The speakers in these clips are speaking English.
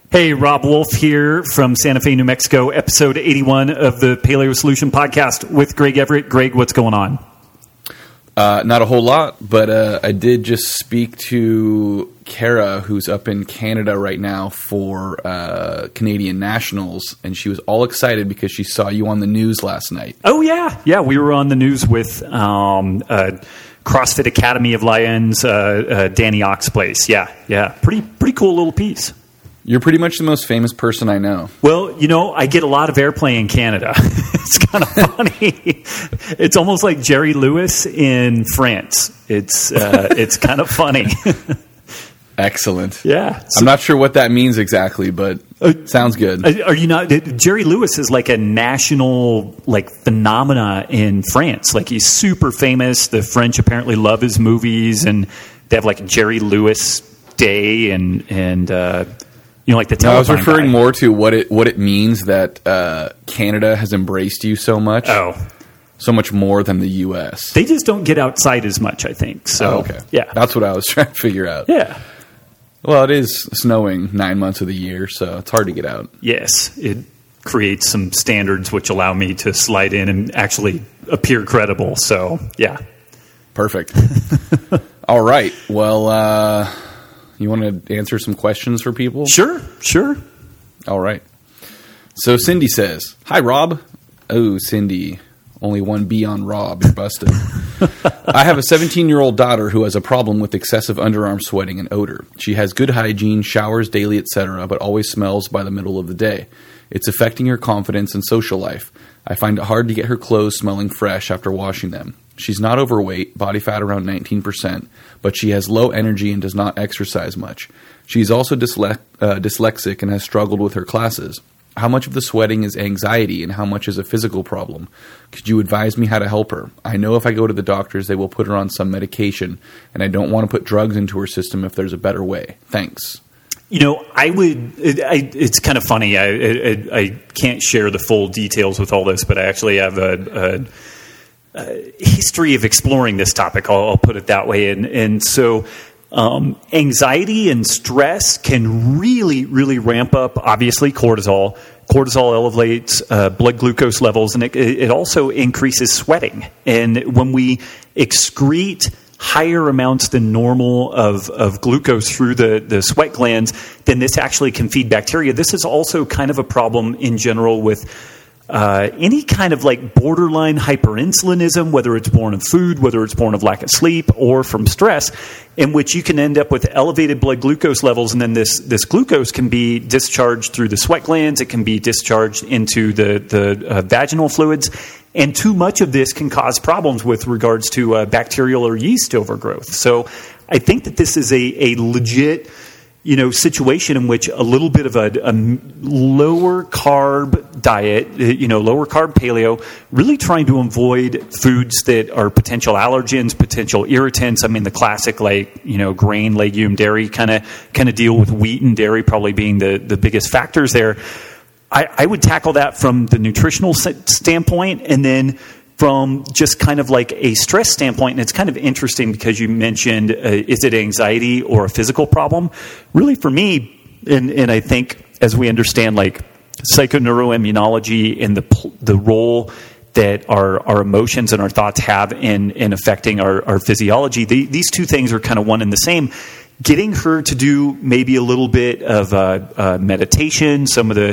Hey, Rob Wolf here from Santa Fe, New Mexico, episode 81 of the Paleo Solution Podcast with Greg Everett. Greg, what's going on? Not a whole lot, but I did just speak to Kara, who's up in Canada right now for Canadian Nationals, and she was all excited because she saw you on the news last night. Oh, yeah. Yeah, we were on the news with CrossFit Academy of Lions, Danny Oxplace. Yeah. Pretty cool little piece. You're pretty much the most famous person I know. Well, I get a lot of airplay in Canada. It's kind of funny. It's almost like Jerry Lewis in France. It's kind of funny. Excellent. Yeah. I'm not sure what that means exactly, but sounds good. Are you not? Jerry Lewis is like a national phenomena in France. Like, he's super famous. The French apparently love his movies, and they have like a Jerry Lewis Day and like the telephone. I was referring more to what it means that Canada has embraced you so much. Oh. So much more than the U.S. They just don't get outside as much, I think. So, okay. Yeah. That's what I was trying to figure out. Yeah. Well, it is snowing 9 months of the year, so it's hard to get out. Yes. It creates some standards which allow me to slide in and actually appear credible. So, yeah. Perfect. All right. Well, you want to answer some questions for people? Sure. All right. So Cindy says, "Hi, Rob." Oh, Cindy. Only one B on Rob. You're busted. "I have a 17-year-old daughter who has a problem with excessive underarm sweating and odor. She has good hygiene, showers daily, etc., but always smells by the middle of the day. It's affecting her confidence and social life. I find it hard to get her clothes smelling fresh after washing them. She's not overweight, body fat around 19%, but she has low energy and does not exercise much. She's also dyslexic and has struggled with her classes. How much of the sweating is anxiety and how much is a physical problem? Could you advise me how to help her? I know if I go to the doctors, they will put her on some medication, and I don't want to put drugs into her system if there's a better way. Thanks." It's kind of funny. I can't share the full details with all this, but I actually have a history of exploring this topic. I'll put it that way. And so anxiety and stress can really, really ramp up, obviously, cortisol. Cortisol elevates blood glucose levels, and it also increases sweating. And when we excrete higher amounts than normal of glucose through the sweat glands, then this actually can feed bacteria. This is also kind of a problem in general with any kind of like borderline hyperinsulinism, whether it's born of food, whether it's born of lack of sleep, or from stress, in which you can end up with elevated blood glucose levels, and then this glucose can be discharged through the sweat glands. It can be discharged into the vaginal fluids, and too much of this can cause problems with regards to bacterial or yeast overgrowth. So I think that this is a legit situation in which a little bit of a lower carb diet, lower carb paleo, really trying to avoid foods that are potential allergens, potential irritants. I mean, the classic grain, legume, dairy kind of deal with wheat and dairy probably being the biggest factors there. I would tackle that from the nutritional standpoint, and then from just kind of like a stress standpoint. And it's kind of interesting because you mentioned, is it anxiety or a physical problem? Really, for me, and I think as we understand like psychoneuroimmunology and the role that our emotions and our thoughts have in affecting our physiology, these two things are kind of one and the same. Getting her to do maybe a little bit of meditation, some of the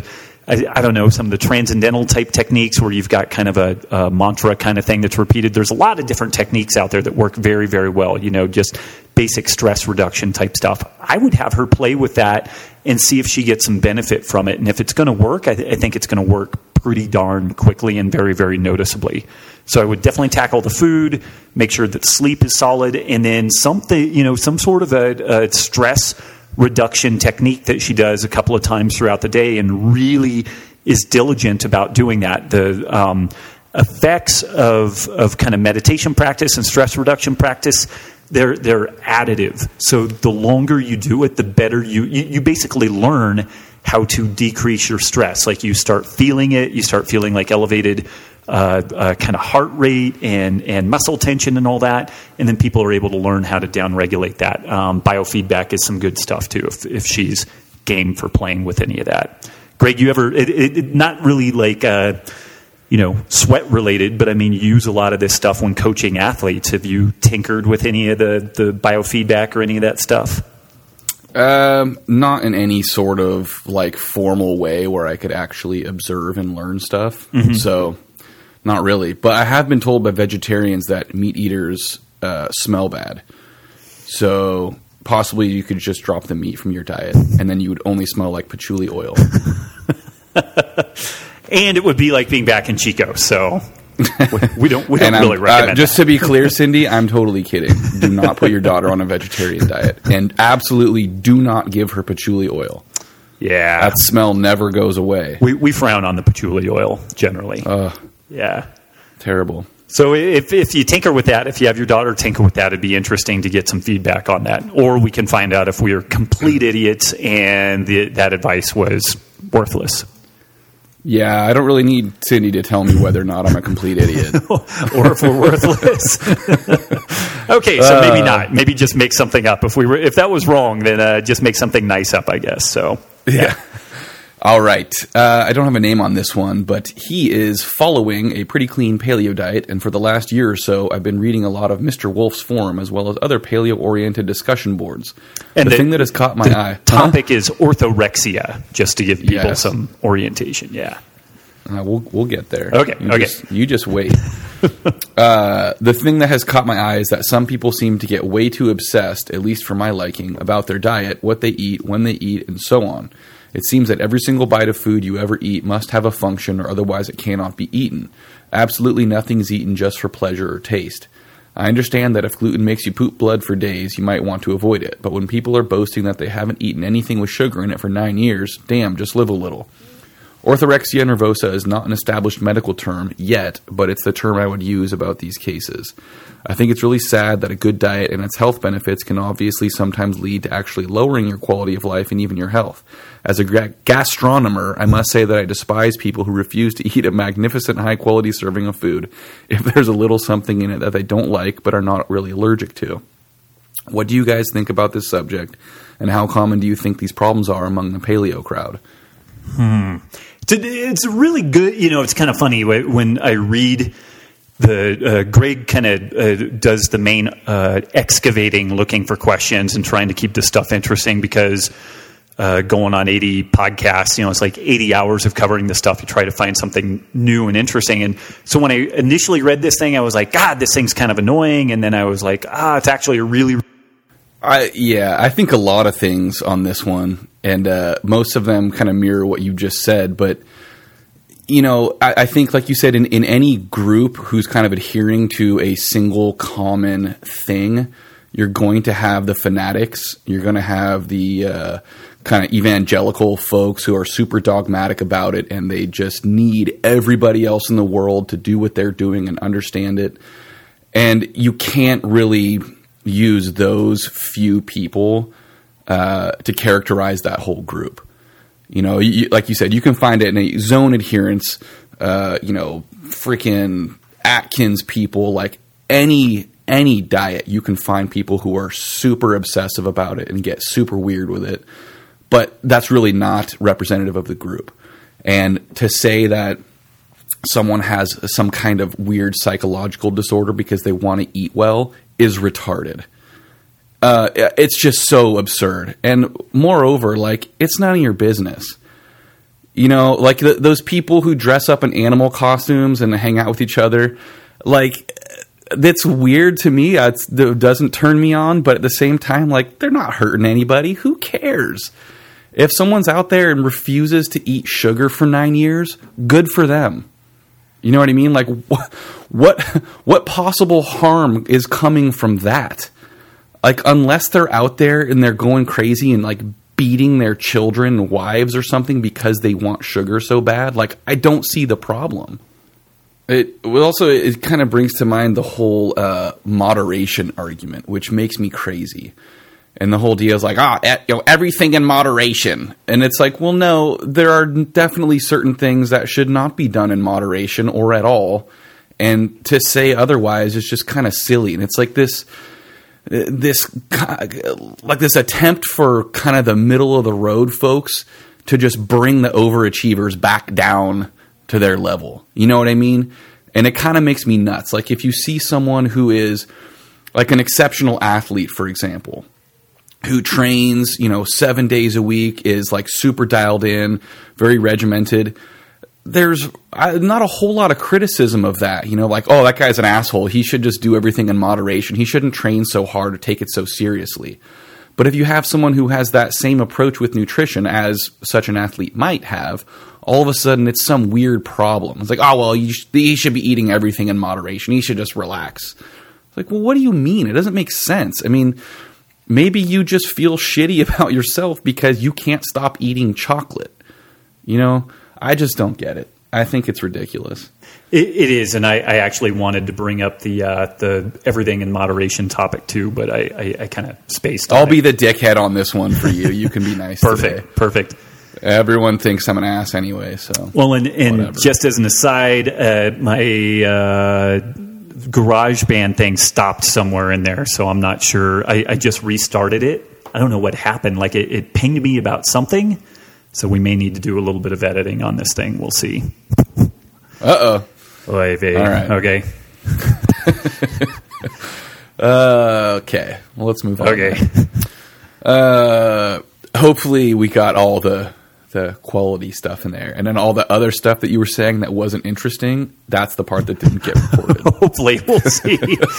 transcendental type techniques where you've got kind of a mantra kind of thing that's repeated. There's a lot of different techniques out there that work very, very well, just basic stress reduction type stuff. I would have her play with that and see if she gets some benefit from it. And if it's going to work, I think it's going to work pretty darn quickly and very, very noticeably. So I would definitely tackle the food, make sure that sleep is solid, and then some sort of a stress reduction technique that she does a couple of times throughout the day, and really is diligent about doing that. The effects of kind of meditation practice and stress reduction practice, they're additive. So the longer you do it, the better you basically learn how to decrease your stress. Like, you start feeling it, you start feeling like elevated kind of heart rate and muscle tension and all that, and then people are able to learn how to downregulate that. Biofeedback is some good stuff too if she's game for playing with any of that. Greg, you ever, not really like, sweat related, but I mean, you use a lot of this stuff when coaching athletes. Have you tinkered with any of the biofeedback or any of that stuff? Not in any sort of like formal way where I could actually observe and learn stuff. Mm-hmm. So not really, but I have been told by vegetarians that meat eaters, smell bad. So possibly you could just drop the meat from your diet and then you would only smell like patchouli oil. And it would be like being back in Chico. So we don't really recommend just to be clear, Cindy, I'm totally kidding. Do not put your daughter on a vegetarian diet, and absolutely do not give her patchouli oil. Yeah, that smell never goes away. We frown on the patchouli oil generally. Yeah, terrible. So if you tinker with that, if you have your daughter tinker with that, it'd be interesting to get some feedback on that, or we can find out if we are complete idiots and that advice was worthless. Yeah, I don't really need Cindy to tell me whether or not I'm a complete idiot. Or if we're worthless. Okay, so maybe not. Maybe just make something up. If that was wrong, then just make something nice up, I guess. So yeah. All right. I don't have a name on this one, but he is following a pretty clean paleo diet, and for the last year or so, I've been reading a lot of Mr. Wolf's forum as well as other paleo-oriented discussion boards. And the thing that has caught my eye... topic is orthorexia, just to give people some orientation. Yeah. We'll get there. Okay. You just wait. The thing that has caught my eye is that some people seem to get way too obsessed, at least for my liking, about their diet, what they eat, when they eat, and so on. It seems that every single bite of food you ever eat must have a function or otherwise it cannot be eaten. Absolutely nothing is eaten just for pleasure or taste. I understand that if gluten makes you poop blood for days, you might want to avoid it. But when people are boasting that they haven't eaten anything with sugar in it for 9 years, damn, just live a little. Orthorexia nervosa is not an established medical term yet, but it's the term I would use about these cases. I think it's really sad that a good diet and its health benefits can obviously sometimes lead to actually lowering your quality of life and even your health. As a gastronomer, I must say that I despise people who refuse to eat a magnificent high-quality serving of food if there's a little something in it that they don't like but are not really allergic to. What do you guys think about this subject, and how common do you think these problems are among the paleo crowd? It's really good. It's kind of funny when I read Greg kind of does the main excavating, looking for questions and trying to keep this stuff interesting because going on 80 podcasts, it's like 80 hours of covering this stuff. You try to find something new and interesting. And so when I initially read this thing, I was like, God, this thing's kind of annoying. And then I was like, it's actually a really... I think a lot of things on this one, and most of them kind of mirror what you just said, but I think, like you said, in any group who's kind of adhering to a single common thing, you're going to have the fanatics, you're going to have the kind of evangelical folks who are super dogmatic about it, and they just need everybody else in the world to do what they're doing and understand it, and you can't really use those few people to characterize that whole group. Like you said, you can find it in a zone adherence, freaking Atkins people, like any diet, you can find people who are super obsessive about it and get super weird with it. But that's really not representative of the group. And to say that someone has some kind of weird psychological disorder because they want to eat well is retarded. It's just so absurd. And moreover, it's none of your business. Those people who dress up in animal costumes and hang out with each other, that's weird to me. It doesn't turn me on, but at the same time, they're not hurting anybody. Who cares? If someone's out there and refuses to eat sugar for 9 years, good for them. You know what I mean? What possible harm is coming from that? Unless they're out there and they're going crazy and beating their children and wives or something because they want sugar so bad, I don't see the problem. It kind of brings to mind the whole moderation argument, which makes me crazy. And the whole deal is everything in moderation. And it's well, no, there are definitely certain things that should not be done in moderation or at all. And to say otherwise is just kind of silly. And it's this attempt for kind of the middle of the road folks to just bring the overachievers back down to their level. You know what I mean? And it kind of makes me nuts. Like if you see someone who is like an exceptional athlete, for example, who trains, 7 days a week, is like super dialed in, very regimented, there's not a whole lot of criticism of that. Like, oh, that guy's an asshole. He should just do everything in moderation. He shouldn't train so hard or take it so seriously. But if you have someone who has that same approach with nutrition as such an athlete might have, all of a sudden it's some weird problem. It's like, oh, well, he should be eating everything in moderation. He should just relax. It's like, well, what do you mean? It doesn't make sense. I mean, maybe you just feel shitty about yourself because you can't stop eating chocolate. I just don't get it. I think it's ridiculous. It is, and I actually wanted to bring up the everything in moderation topic too, but I kind of spaced on I'll be the dickhead on this one for you. You can be nice today. Perfect. Everyone thinks I'm an ass anyway, so... Well, and just as an aside, my GarageBand thing stopped somewhere in there, so I'm not sure. I just restarted it. I don't know what happened. Like, it pinged me about something, so we may need to do a little bit of editing on this thing. We'll see. Uh-oh. All right. Okay. Okay. Well, let's move on. Okay. Hopefully we got all the quality stuff in there. And then all the other stuff that you were saying that wasn't interesting, that's the part that didn't get recorded. Hopefully. We'll see.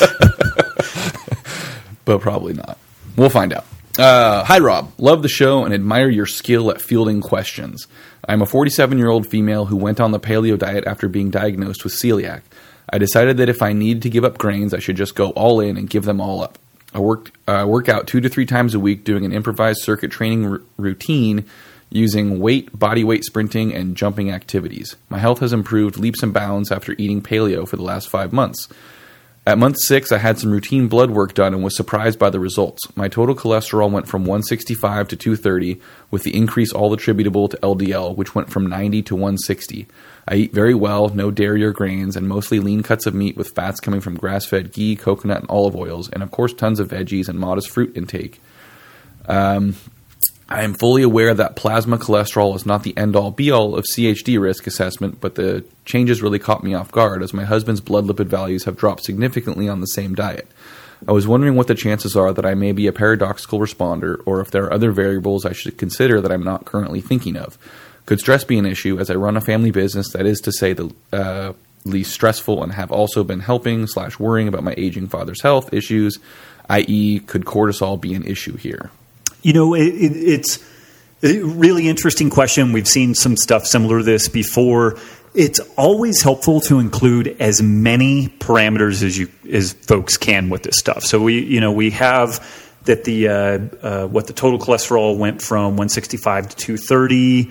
But probably not. We'll find out. Hi, Rob. Love the show and admire your skill at fielding questions. I'm a 47-year-old female who went on the paleo diet after being diagnosed with celiac. I decided that if I needed to give up grains, I should just go all in and give them all up. I work out 2 to 3 times a week doing an improvised circuit training routine using body weight sprinting, and jumping activities. My health has improved leaps and bounds after eating paleo for the last 5 months. At month 6, I had some routine blood work done and was surprised by the results. My total cholesterol went from 165 to 230, with the increase all attributable to LDL, which went from 90 to 160. I eat very well, no dairy or grains, and mostly lean cuts of meat with fats coming from grass-fed ghee, coconut, and olive oils, and of course tons of veggies and modest fruit intake. I am fully aware that plasma cholesterol is not the end-all, be-all of CHD risk assessment, but the changes really caught me off guard, as my husband's blood lipid values have dropped significantly on the same diet. I was wondering what the chances are that I may be a paradoxical responder, or if there are other variables I should consider that I'm not currently thinking of. Could stress be an issue, as I run a family business that is, to say the least stressful, and have also been helping/worrying about my aging father's health issues, i.e., could cortisol be an issue here? It's a really interesting question. We've seen some stuff similar to this before. It's always helpful to include as many parameters as folks can with this stuff. So we have that the total cholesterol went from 165 to 230.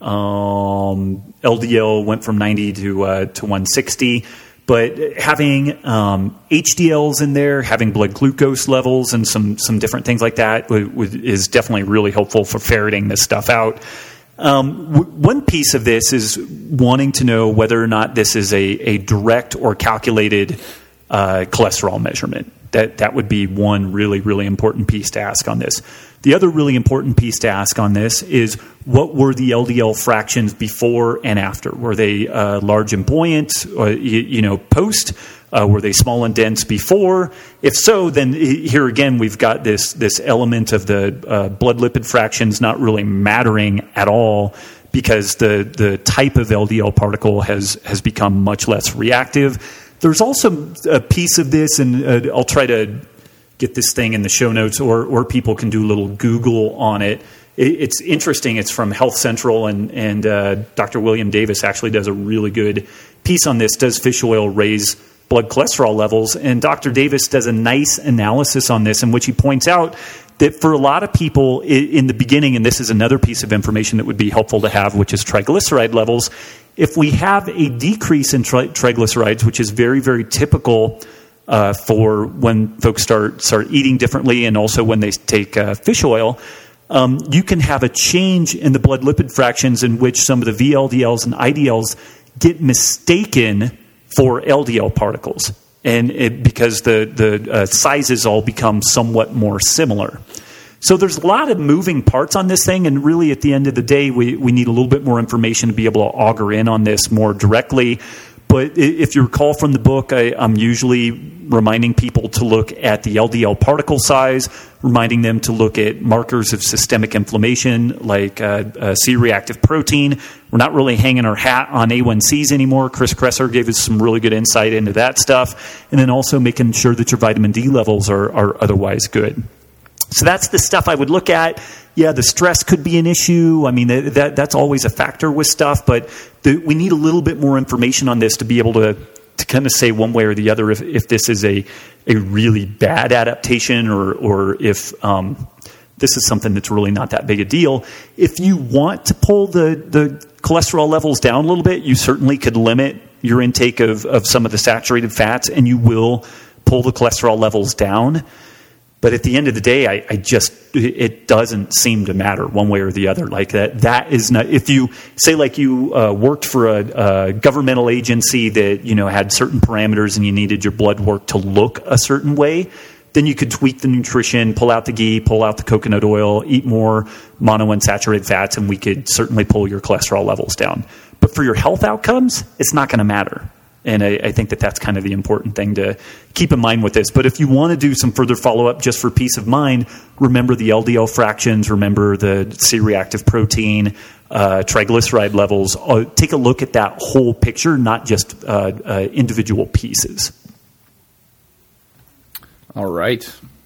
LDL went from 90 to 160. But having HDLs in there, having blood glucose levels, and some different things like that is definitely really helpful for ferreting this stuff out. One piece of this is wanting to know whether or not this is a direct or calculated cholesterol measurement. That would be one really, really important piece to ask on this. The other really important piece to ask on this is, what were the LDL fractions before and after? Were they large and buoyant, post? Were they small and dense before? If so, then here again we've got this element of the blood lipid fractions not really mattering at all, because the type of LDL particle has become much less reactive. There's also a piece of this, and I'll try to get this thing in the show notes, or people can do a little Google on it. It's interesting. It's from Health Central, and Dr. William Davis actually does a really good piece on this. Does fish oil raise blood cholesterol levels? And Dr. Davis does a nice analysis on this, in which he points out that for a lot of people in the beginning, and this is another piece of information that would be helpful to have, which is triglyceride levels. If we have a decrease in triglycerides, which is very, very typical for when folks start eating differently, and also when they take fish oil, you can have a change in the blood lipid fractions in which some of the VLDLs and IDLs get mistaken for LDL particles. and because the sizes all become somewhat more similar. So there's a lot of moving parts on this thing, and really at the end of the day, we need a little bit more information to be able to auger in on this more directly. But if you recall from the book, I'm usually reminding people to look at the LDL particle size, reminding them to look at markers of systemic inflammation like C-reactive protein. We're not really hanging our hat on A1Cs anymore. Chris Kresser gave us some really good insight into that stuff. And then also making sure that your vitamin D levels are otherwise good. So that's the stuff I would look at. Yeah, the stress could be an issue. I mean, that's always a factor with stuff, but we need a little bit more information on this to be able to kind of say one way or the other if this is a really bad adaptation or if this is something that's really not that big a deal. If you want to pull the cholesterol levels down a little bit, you certainly could limit your intake of some of the saturated fats, and you will pull the cholesterol levels down. But at the end of the day, it doesn't seem to matter one way or the other. Like that is not, if you say like you worked for a governmental agency that, had certain parameters and you needed your blood work to look a certain way, then you could tweak the nutrition, pull out the ghee, pull out the coconut oil, eat more monounsaturated fats, and we could certainly pull your cholesterol levels down. But for your health outcomes, it's not going to matter. And I think that's kind of the important thing to keep in mind with this. But if you want to do some further follow-up just for peace of mind, remember the LDL fractions, remember the C-reactive protein, triglyceride levels. Take a look at that whole picture, not just individual pieces. All right.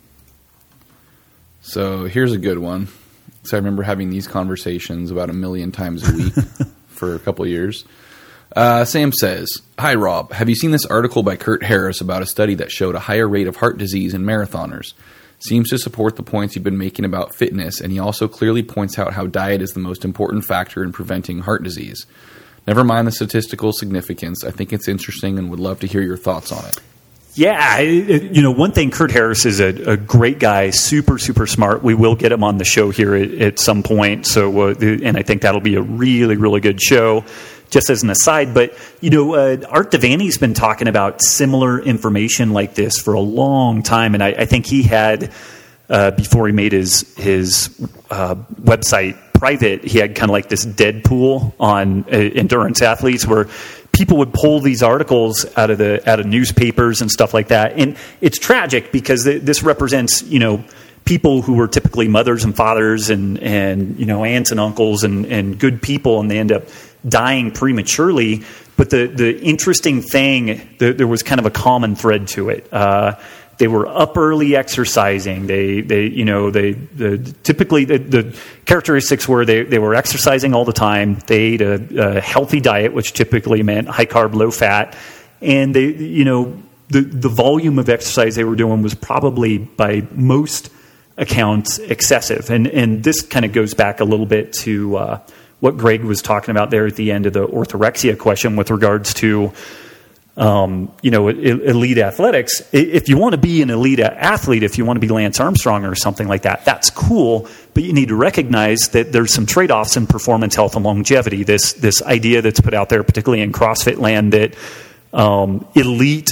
So here's a good one. So I remember having these conversations about 1 million times a week for a couple of years. Sam says, "Hi, Rob. Have you seen this article by Kurt Harris about a study that showed a higher rate of heart disease in marathoners? Seems to support the points you've been making about fitness, and he also clearly points out how diet is the most important factor in preventing heart disease. Never mind the statistical significance. I think it's interesting and would love to hear your thoughts on it." Yeah, one thing, Kurt Harris is a great guy, super, super smart. We will get him on the show here at some point. So, and I think that'll be a really, really good show. Just as an aside, but Art Devaney's been talking about similar information like this for a long time, and I think he had before he made his website private, he had kind of like this Deadpool on endurance athletes where people would pull these articles out of newspapers and stuff like that, and it's tragic because this represents people who were typically mothers and fathers and aunts and uncles and good people, and they end up dying prematurely. But the interesting thing, there was kind of a common thread to it. They were up early exercising. They typically the characteristics were they were exercising all the time. They ate a healthy diet, which typically meant high carb, low fat, and the volume of exercise they were doing was probably by most accounts excessive. And this kind of goes back a little bit to what Greg was talking about there at the end of the orthorexia question with regards to, elite athletics. If you want to be an elite athlete, if you want to be Lance Armstrong or something like that, that's cool. But you need to recognize that there's some trade-offs in performance, health, and longevity. This idea that's put out there, particularly in CrossFit land, that elite,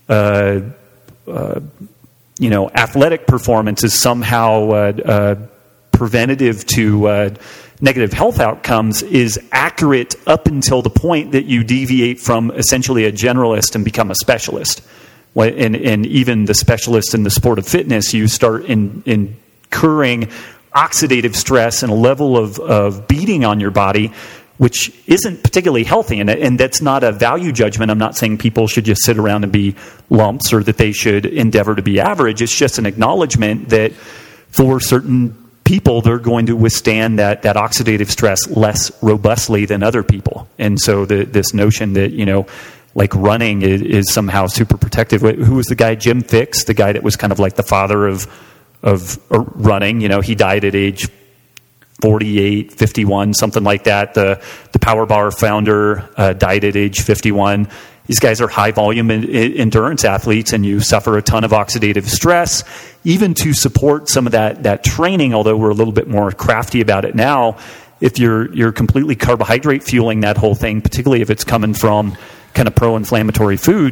athletic performance is somehow preventative to negative health outcomes is accurate up until the point that you deviate from essentially a generalist and become a specialist. And even the specialist in the sport of fitness, you start incurring oxidative stress and a level of beating on your body, which isn't particularly healthy. And that's not a value judgment. I'm not saying people should just sit around and be lumps or that they should endeavor to be average. It's just an acknowledgement that for certain people, they're going to withstand that oxidative stress less robustly than other people. And so this notion that, like running is somehow super protective. Who was the guy, Jim Fixx, the guy that was kind of like the father of running? He died at age 48, 51, something like that. The Power Bar founder died at age 51. These guys are high-volume endurance athletes, and you suffer a ton of oxidative stress. Even to support some of that training, although we're a little bit more crafty about it now, if you're completely carbohydrate fueling that whole thing, particularly if it's coming from kind of pro-inflammatory foods,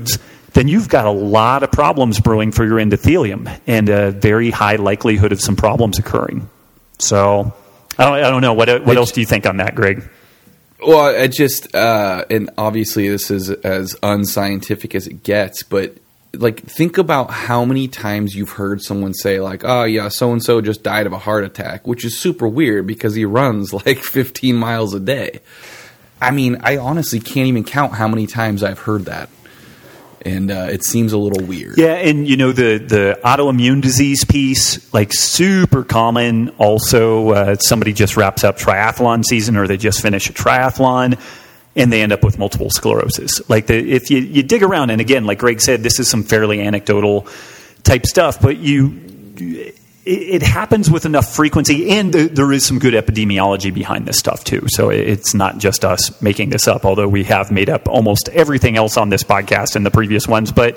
then you've got a lot of problems brewing for your endothelium and a very high likelihood of some problems occurring. So I don't know. What else do you think on that, Greg? Well, it just, and obviously this is as unscientific as it gets, but like, think about how many times you've heard someone say like, oh yeah, so-and-so just died of a heart attack, which is super weird because he runs like 15 miles a day. I mean, I honestly can't even count how many times I've heard that. And it seems a little weird. Yeah, and the autoimmune disease piece, like super common. Also, somebody just wraps up triathlon season, or they just finish a triathlon, and they end up with multiple sclerosis. Like if you dig around, and again, like Greg said, this is some fairly anecdotal type stuff, but it happens with enough frequency, and there is some good epidemiology behind this stuff too. So it's not just us making this up, although we have made up almost everything else on this podcast and the previous ones. But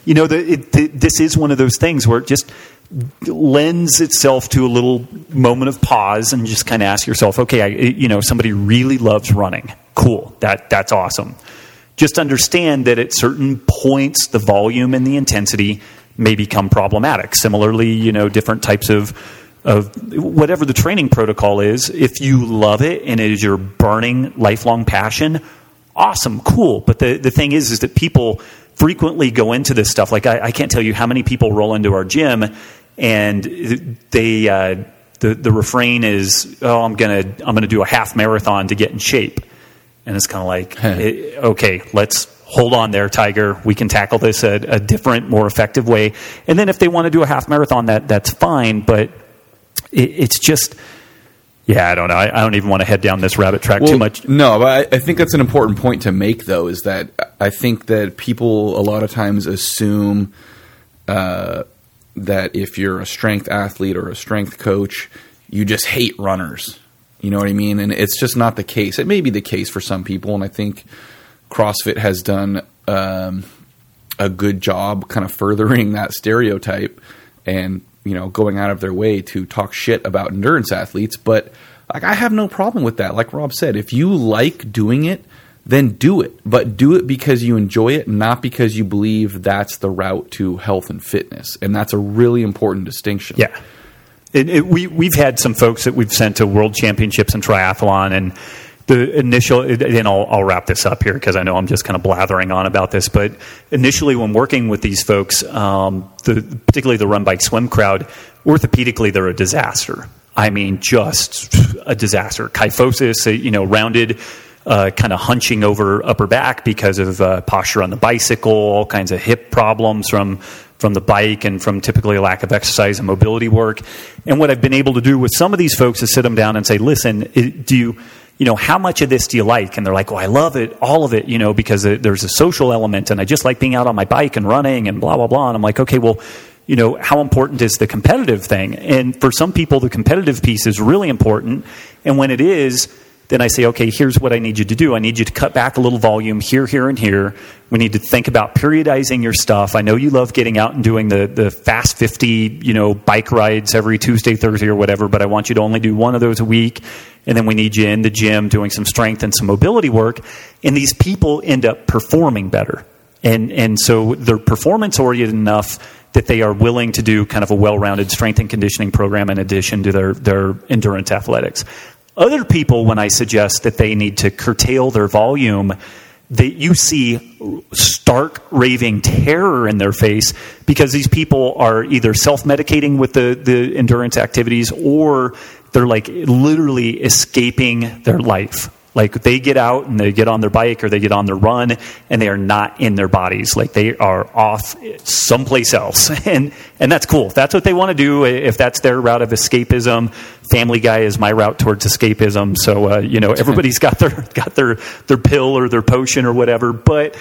this is one of those things where it just lends itself to a little moment of pause and just kind of ask yourself, okay, somebody really loves running. Cool, that's awesome. Just understand that at certain points, the volume and the intensity may become problematic. Similarly, different types of whatever the training protocol is, if you love it and it is your burning lifelong passion, awesome, cool. But the thing is that people frequently go into this stuff. Like I can't tell you how many people roll into our gym and they the refrain is, oh, I'm gonna do a half marathon to get in shape. And it's kind of like, okay, let's hold on there, Tiger. We can tackle this a different, more effective way. And then if they want to do a half marathon, that's fine. But it's just, I don't know. I don't even want to head down this rabbit track too much. No, but I think that's an important point to make, though, is that I think that people a lot of times assume that if you're a strength athlete or a strength coach, you just hate runners. You know what I mean? And it's just not the case. It may be the case for some people, and I think CrossFit has done a good job kind of furthering that stereotype and, going out of their way to talk shit about endurance athletes. But like, I have no problem with that. Like Rob said, if you like doing it, then do it. But do it because you enjoy it, not because you believe that's the route to health and fitness. And that's a really important distinction. Yeah. We've had some folks that we've sent to world championships in triathlon, and the initial, and I'll wrap this up here because I know I'm just kind of blathering on about this, but initially when working with these folks, particularly the run, bike, swim crowd, orthopedically they're a disaster. I mean, just a disaster. Kyphosis, rounded, kind of hunching over upper back because of posture on the bicycle, all kinds of hip problems from the bike and from typically a lack of exercise and mobility work. And what I've been able to do with some of these folks is sit them down and say, listen, do you, how much of this do you like? And they're like, I love it, all of it, because there's a social element and I just like being out on my bike and running and blah, blah, blah. And I'm like, okay, well, how important is the competitive thing? And for some people, the competitive piece is really important. And when it is, then I say, okay, here's what I need you to do. I need you to cut back a little volume here, here, and here. We need to think about periodizing your stuff. I know you love getting out and doing the Fast 50, bike rides every Tuesday, Thursday, or whatever, but I want you to only do one of those a week. And then we need you in the gym doing some strength and some mobility work. And these people end up performing better. And so they're performance-oriented enough that they are willing to do kind of a well-rounded strength and conditioning program in addition to their endurance athletics. Other people, when I suggest that they need to curtail their volume, that you see stark raving terror in their face because these people are either self-medicating with the endurance activities or they're like literally escaping their life. Like they get out and they get on their bike or they get on their run and they are not in their bodies. Like they are off someplace else. And that's cool. If that's what they want to do, if that's their route of escapism. Family Guy is my route towards escapism. So, everybody's got their pill or their potion or whatever. But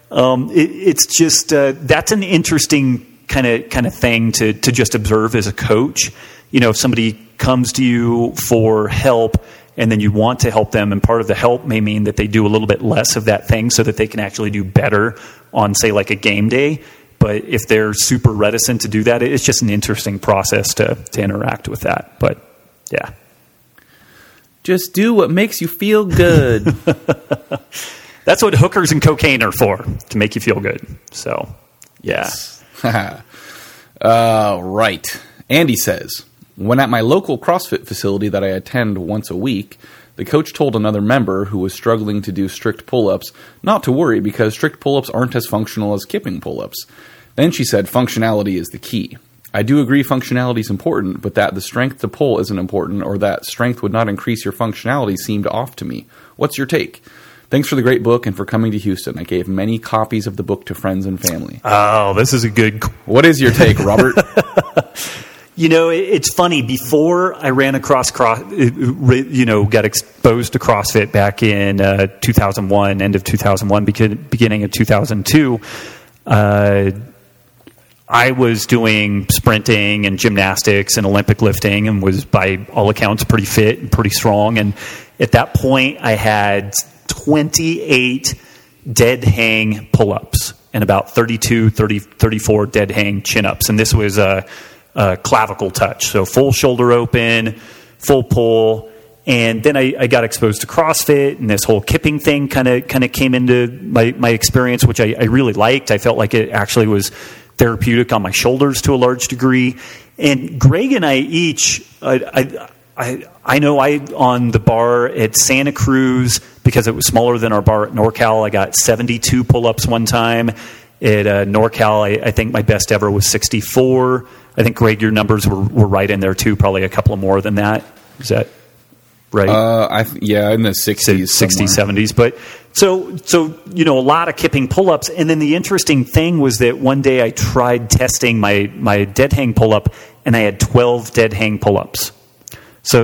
it's just that's an interesting kind of thing to just observe as a coach. If somebody comes to you for help and then you want to help them, and part of the help may mean that they do a little bit less of that thing so that they can actually do better on, say, like a game day. But if they're super reticent to do that, it's just an interesting process to interact with that. But, yeah. Just do what makes you feel good. That's what hookers and cocaine are for, to make you feel good. So, Yeah. Right. Andy says, when at my local CrossFit facility that I attend once a week, the coach told another member who was struggling to do strict pull-ups not to worry because strict pull-ups aren't as functional as kipping pull-ups. Then she said functionality is the key. I do agree functionality is important, but that the strength to pull isn't important or that strength would not increase your functionality seemed off to me. What's your take? Thanks for the great book and for coming to Houston. I gave many copies of the book to friends and family. Oh, this is a good... What is your take, Robert? It's funny. Before I ran across got exposed to CrossFit back in 2001, end of 2001, beginning of 2002, I was doing sprinting and gymnastics and Olympic lifting and was, by all accounts, pretty fit and pretty strong. And at that point, I had 28 dead hang pull-ups and about 34 dead hang chin-ups. And this was a clavicle touch, so full shoulder open, full pull. And then I got exposed to CrossFit, and this whole kipping thing kind of came into my experience, which I really liked. I felt like it actually was therapeutic on my shoulders to a large degree. And Greg and I each, I know on the bar at Santa Cruz, because it was smaller than our bar at NorCal, I got 72 pull-ups one time. At NorCal, I think my best ever was 64. I think, Greg, your numbers were right in there, too, probably a couple more than that. Is that right? In the 60s. 60s, 70s. But so a lot of kipping pull-ups. And then the interesting thing was that one day I tried testing my dead hang pull-up, and I had 12 dead hang pull-ups. So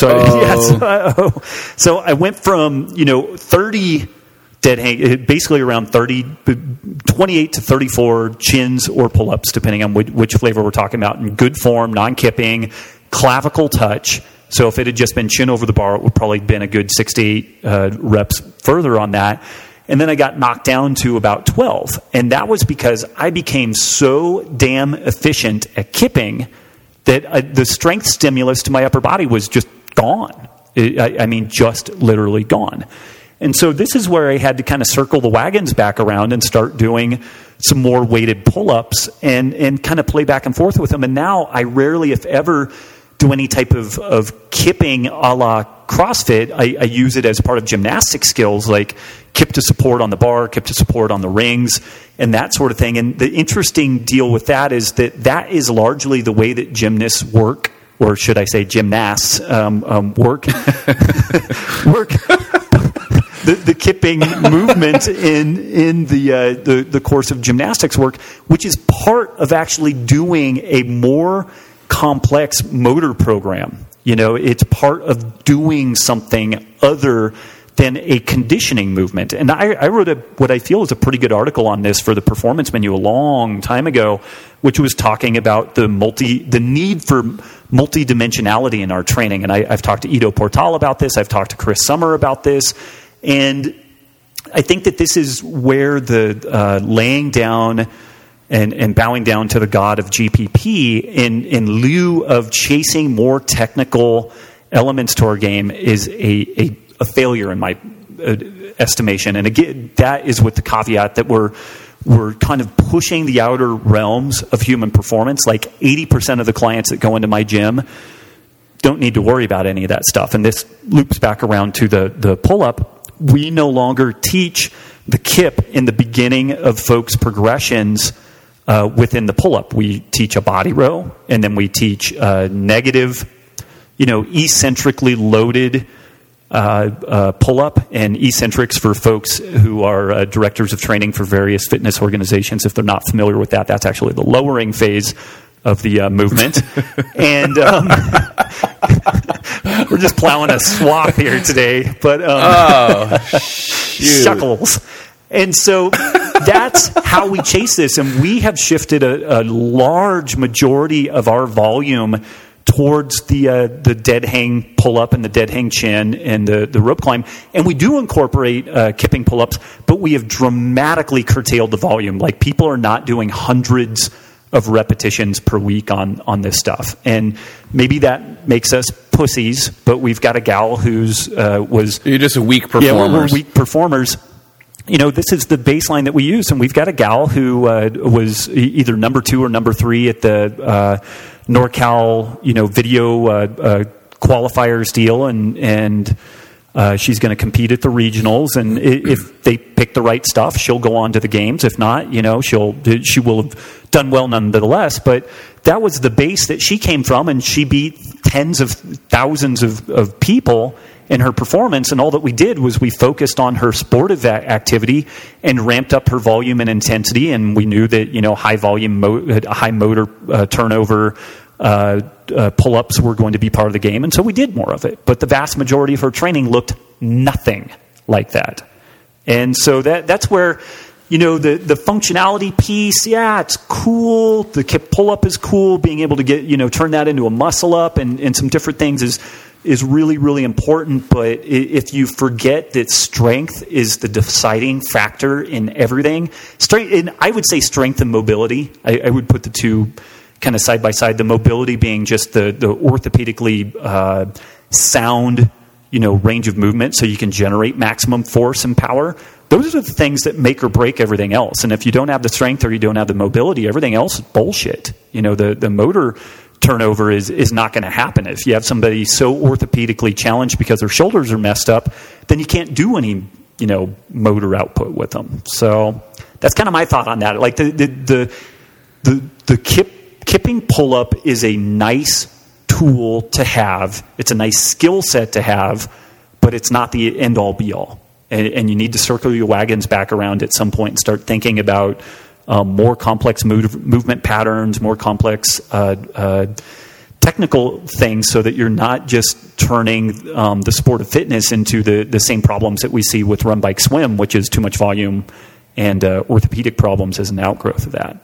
I went from 30 dead hang, basically around 28 to 34 chins or pull-ups, depending on which flavor we're talking about, in good form, non-kipping, clavicle touch. So if it had just been chin over the bar, it would probably have been a good 6 to 8 reps further on that. And then I got knocked down to about 12. And that was because I became so damn efficient at kipping that the strength stimulus to my upper body was just gone. Just literally gone. And so this is where I had to kind of circle the wagons back around and start doing some more weighted pull-ups and kind of play back and forth with them. And now I rarely, if ever, do any type of kipping a la CrossFit. I use it as part of gymnastic skills, like kip to support on the bar, kip to support on the rings, and that sort of thing. And the interesting deal with that is that is largely the way that gymnasts work, or should I say gymnasts work. The kipping movement in the course of gymnastics work, which is part of actually doing a more complex motor program. It's part of doing something other than a conditioning movement. And I wrote what I feel is a pretty good article on this for the Performance Menu a long time ago, which was talking about the need for multidimensionality in our training. And I've talked to Ido Portal about this. I've talked to Chris Summer about this. And I think that this is where the laying down and bowing down to the god of GPP in lieu of chasing more technical elements to our game is a failure in my estimation. And again, that is with the caveat that we're kind of pushing the outer realms of human performance. Like 80% of the clients that go into my gym don't need to worry about any of that stuff. And this loops back around to the pull-up. We no longer teach the kip in the beginning of folks' progressions within the pull-up. We teach a body row, and then we teach negative, eccentrically loaded pull-up, and eccentrics for folks who are directors of training for various fitness organizations. If they're not familiar with that, that's actually the lowering phase of the movement. And we're just plowing a swath here today, but shuckles. And so that's how we chase this, and we have shifted a large majority of our volume towards the dead hang pull-up and the dead hang chin and the rope climb. And we do incorporate kipping pull-ups, but we have dramatically curtailed the volume. Like, people are not doing hundreds of repetitions per week on this stuff. And maybe that makes us pussies, but we've got a gal who's You're just weak performers. Yeah, we're weak performers. this is the baseline that we use. And we've got a gal who was either number 2 or number 3 at the NorCal, video qualifiers deal, and she's going to compete at the regionals. And if they pick the right stuff, she'll go on to the games. If not, she will have done well nonetheless. But that was the base that she came from, and she beat tens of thousands of people in her performance. And all that we did was we focused on her sportive activity and ramped up her volume and intensity. And we knew that, high volume, high motor turnover, pull-ups were going to be part of the game. And so we did more of it. But the vast majority of her training looked nothing like that. And so that's where, the functionality piece, it's cool. The kip pull-up is cool. Being able to get, turn that into a muscle up and some different things is really, really important. But if you forget that strength is the deciding factor in everything, and I would say strength and mobility, I would put the two kind of side by side. The mobility being just the orthopedically sound, range of movement, so you can generate maximum force and power. Those are the things that make or break everything else. And if you don't have the strength or you don't have the mobility, everything else is bullshit. The motor turnover is not going to happen. If you have somebody so orthopedically challenged because their shoulders are messed up, then you can't do any, motor output with them. So that's kind of my thought on that. Like the kipping pull-up is a nice tool to have. It's a nice skill set to have, but it's not the end-all, be-all. And you need to circle your wagons back around at some point and start thinking about more complex movement patterns, more complex technical things, so that you're not just turning the sport of fitness into the same problems that we see with run, bike, swim, which is too much volume and orthopedic problems as an outgrowth of that.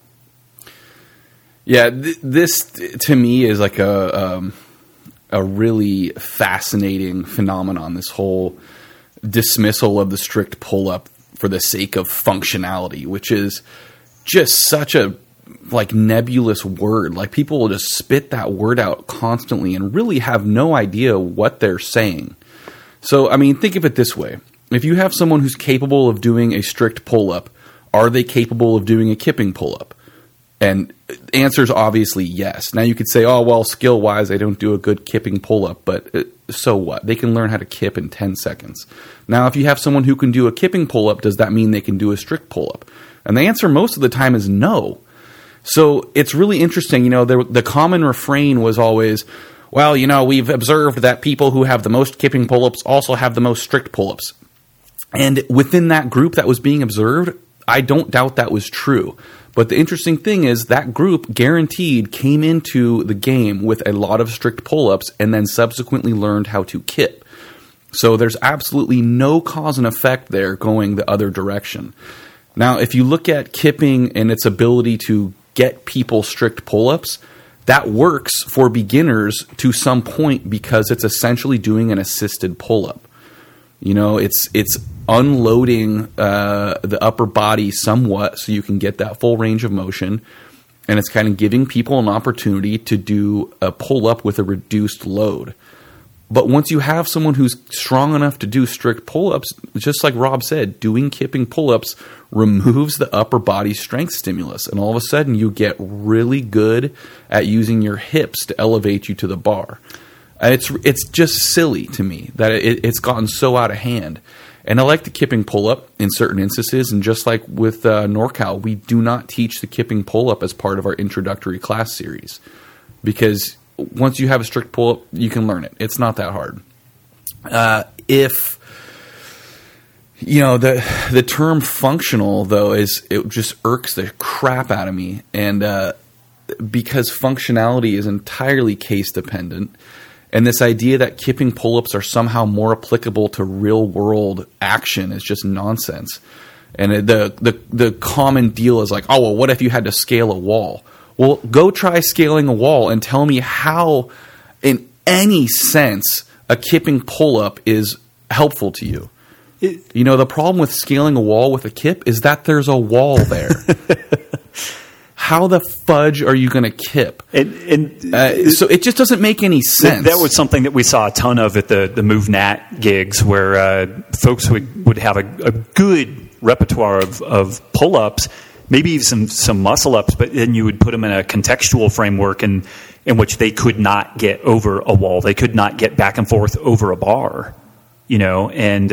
Yeah, this to me is like a really fascinating phenomenon, this whole dismissal of the strict pull-up for the sake of functionality, which is just such a nebulous word. Like, people will just spit that word out constantly and really have no idea what they're saying. So, I mean, think of it this way. If you have someone who's capable of doing a strict pull-up, are they capable of doing a kipping pull-up? And the answer is obviously yes. Now you could say, oh, well, skill-wise, they don't do a good kipping pull-up, but so what? They can learn how to kip in 10 seconds. Now, if you have someone who can do a kipping pull-up, does that mean they can do a strict pull-up? And the answer most of the time is no. So it's really interesting. The common refrain was always, well, we've observed that people who have the most kipping pull-ups also have the most strict pull-ups. And within that group that was being observed, I don't doubt that was true. But the interesting thing is that group guaranteed came into the game with a lot of strict pull-ups and then subsequently learned how to kip. So there's absolutely no cause and effect there going the other direction. Now, if you look at kipping and its ability to get people strict pull-ups, that works for beginners to some point because it's essentially doing an assisted pull-up. It's unloading the upper body somewhat so you can get that full range of motion, and it's kind of giving people an opportunity to do a pull-up with a reduced load. But once you have someone who's strong enough to do strict pull-ups, just like Rob said, doing kipping pull-ups removes the upper body strength stimulus, and all of a sudden you get really good at using your hips to elevate you to the bar. And it's just silly to me that it's gotten so out of hand. And I like the kipping pull-up in certain instances, and just like with NorCal, we do not teach the kipping pull-up as part of our introductory class series, because once you have a strict pull-up, you can learn it. It's not that hard. The term functional, though, it just irks the crap out of me, and because functionality is entirely case-dependent. And this idea that kipping pull-ups are somehow more applicable to real-world action is just nonsense. And the common deal is like, oh, well, what if you had to scale a wall? Well, go try scaling a wall and tell me how, in any sense, a kipping pull-up is helpful to you. The problem with scaling a wall with a kip is that there's a wall there. how the fudge are you going to kip? So it just doesn't make any sense. That was something that we saw a ton of at the MoveNat gigs, where folks would have a good repertoire of pull-ups, maybe even some muscle-ups, but then you would put them in a contextual framework in which they could not get over a wall. They could not get back and forth over a bar, and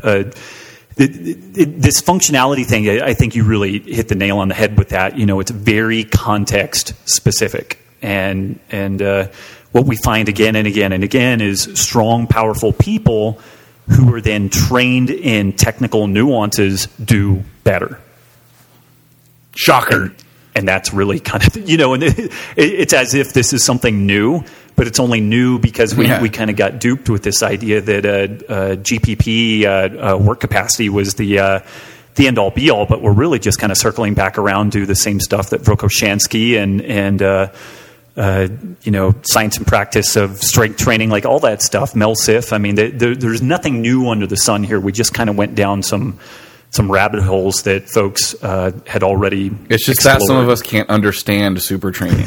this functionality thing, I think you really hit the nail on the head with that. It's very context specific, and what we find again and again and again is strong, powerful people who are then trained in technical nuances do better. Shocker. And that's really kind of, and it's as if this is something new, but it's only new because we kind of got duped with this idea that GPP work capacity was the end-all be-all, but we're really just kind of circling back around to the same stuff that Verkhoshansky and science and practice of strength training, like all that stuff, Mel Siff. I mean, there's nothing new under the sun here. We just kind of went down some rabbit holes that folks had already It's just explored. that some of us can't understand super training.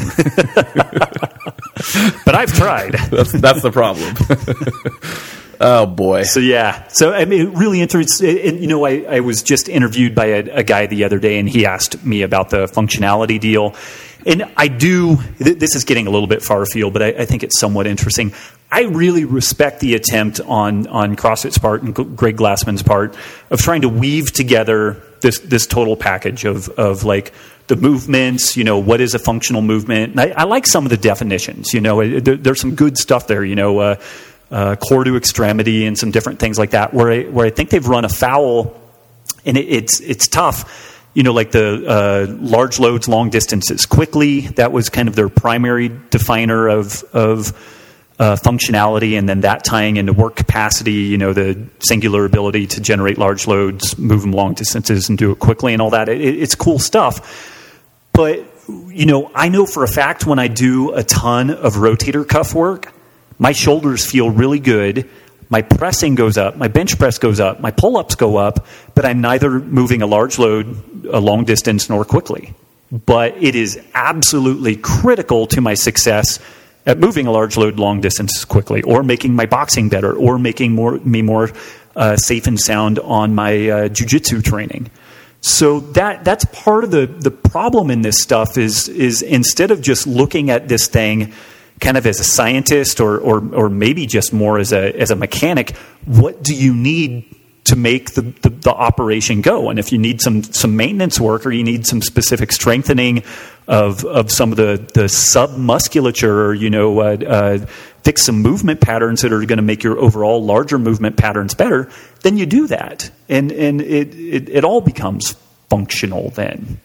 But I've tried. That's the problem. Oh, boy. So, yeah. So, I mean, really interesting. I was just interviewed by a guy the other day, and he asked me about the functionality deal. And this is getting a little bit far afield, but I think it's somewhat interesting. I really respect the attempt on CrossFit's part and Greg Glassman's part of trying to weave together this total package of like the movements, what is a functional movement. And I like some of the definitions, there's some good stuff there, core to extremity and some different things like that, where I think they've run afoul, and it's tough. Like the large loads, long distances quickly. That was kind of their primary definer of functionality, and then that tying into work capacity, the singular ability to generate large loads, move them long distances, and do it quickly and all that. It's cool stuff. But, I know for a fact when I do a ton of rotator cuff work, my shoulders feel really good. My pressing goes up, my bench press goes up, my pull-ups go up, but I'm neither moving a large load, a long distance, nor quickly. But it is absolutely critical to my success at moving a large load, long distances quickly, or making my boxing better, or making me more safe and sound on my jiu-jitsu training. So that's part of the problem in this stuff is instead of just looking at this thing kind of as a scientist or maybe just more as a mechanic, what do you need to make the operation go? And if you need some maintenance work, or you need some specific strengthening of some of the submusculature, or fix some movement patterns that are going to make your overall larger movement patterns better, then you do that, and it all becomes functional. Then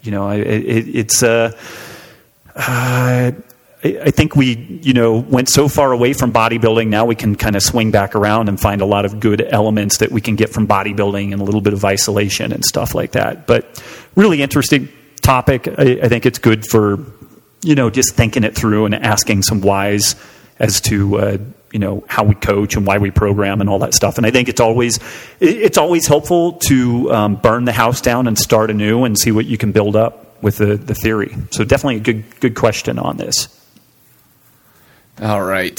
I think we, went so far away from bodybuilding. Now we can kind of swing back around and find a lot of good elements that we can get from bodybuilding and a little bit of isolation and stuff like that. But really interesting topic. I think it's good for, just thinking it through and asking some whys as to, how we coach and why we program and all that stuff. And I think it's always helpful to burn the house down and start anew and see what you can build up with the theory. So definitely a good question on this. All right.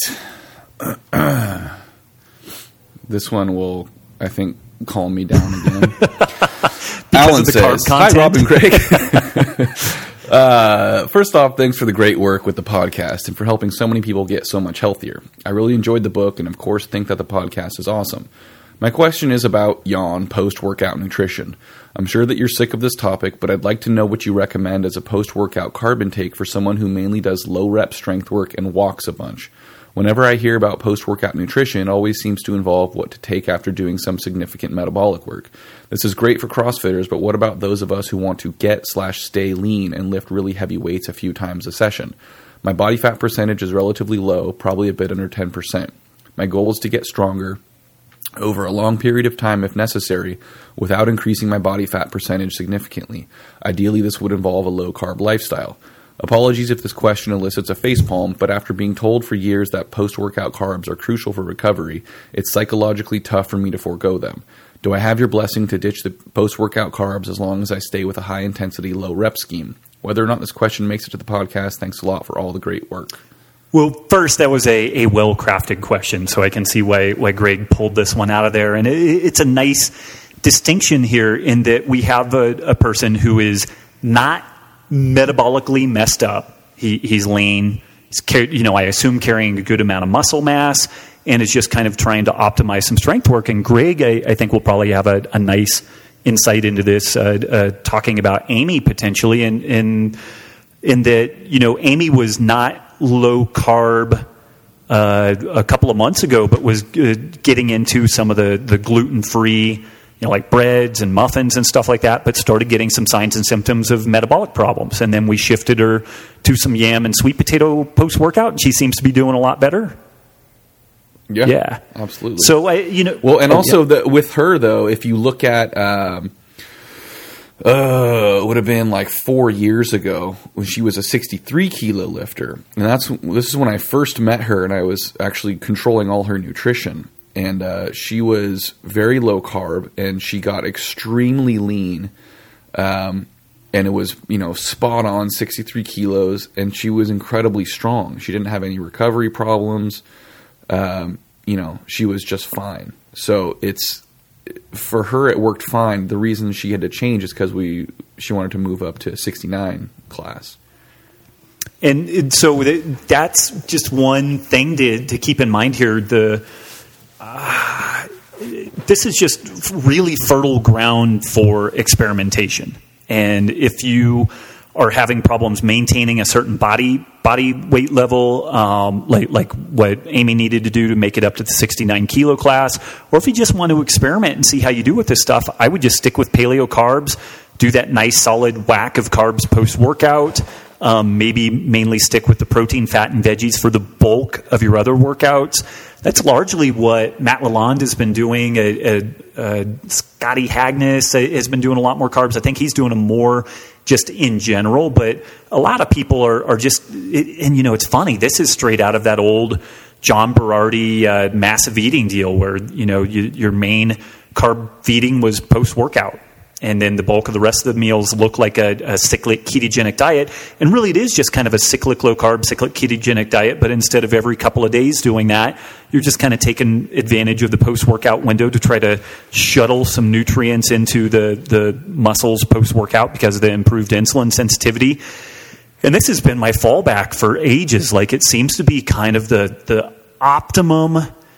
This one will, I think, calm me down again. Alan says, "Hi, Rob and Greg. First off, thanks for the great work with the podcast and for helping so many people get so much healthier. I really enjoyed the book and, of course, think that the podcast is awesome. My question is about yawn post-workout nutrition. I'm sure that you're sick of this topic, but I'd like to know what you recommend as a post-workout carb intake for someone who mainly does low-rep strength work and walks a bunch. Whenever I hear about post-workout nutrition, it always seems to involve what to take after doing some significant metabolic work. This is great for CrossFitters, but what about those of us who want to get/stay lean and lift really heavy weights a few times a session? My body fat percentage is relatively low, probably a bit under 10%. My goal is to get stronger over a long period of time if necessary, without increasing my body fat percentage significantly. Ideally, this would involve a low-carb lifestyle. Apologies if this question elicits a facepalm, but after being told for years that post-workout carbs are crucial for recovery, it's psychologically tough for me to forego them. Do I have your blessing to ditch the post-workout carbs as long as I stay with a high-intensity, low-rep scheme? Whether or not this question makes it to the podcast, thanks a lot for all the great work. Well, first, that was a well-crafted question, so I can see why Greg pulled this one out of there. And it's a nice distinction here in that we have a person who is not metabolically messed up. He's lean. He's, I assume carrying a good amount of muscle mass, and is just kind of trying to optimize some strength work. And Greg, I think, will probably have a nice insight into this, talking about Amy potentially, in that, Amy was not low carb a couple of months ago, but was getting into some of the gluten-free, like breads and muffins and stuff like that, but started getting some signs and symptoms of metabolic problems. And then we shifted her to some yam and sweet potato post-workout, and she seems to be doing a lot better. Yeah, absolutely. So, with her, though, if you look at, it would have been like 4 years ago when she was a 63-kilo lifter. And this is when I first met her, and I was actually controlling all her nutrition. And she was very low carb, and she got extremely lean. And it was, spot on 63 kilos, and she was incredibly strong. She didn't have any recovery problems. She was just fine. So for her, it worked fine. The reason she had to change is because she wanted to move up to 69 class. And so that's just one thing to keep in mind here. This is just really fertile ground for experimentation. And if you are having problems maintaining a certain body weight level, like what Amy needed to do to make it up to the 69 kilo class, or if you just want to experiment and see how you do with this stuff, I would just stick with paleo carbs, do that nice solid whack of carbs post-workout, maybe mainly stick with the protein, fat, and veggies for the bulk of your other workouts. That's largely what Matt Lalonde has been doing. Scotty Hagnes has been doing a lot more carbs. I think he's doing them more just in general, but a lot of people are just, and it's funny, this is straight out of that old John Berardi massive eating deal where, your main carb feeding was post-workout. And then the bulk of the rest of the meals look like a cyclic ketogenic diet. And really it is just kind of a cyclic low-carb, cyclic ketogenic diet. But instead of every couple of days doing that, you're just kind of taking advantage of the post-workout window to try to shuttle some nutrients into the muscles post-workout because of the improved insulin sensitivity. And this has been my fallback for ages. Like, it seems to be kind of the optimum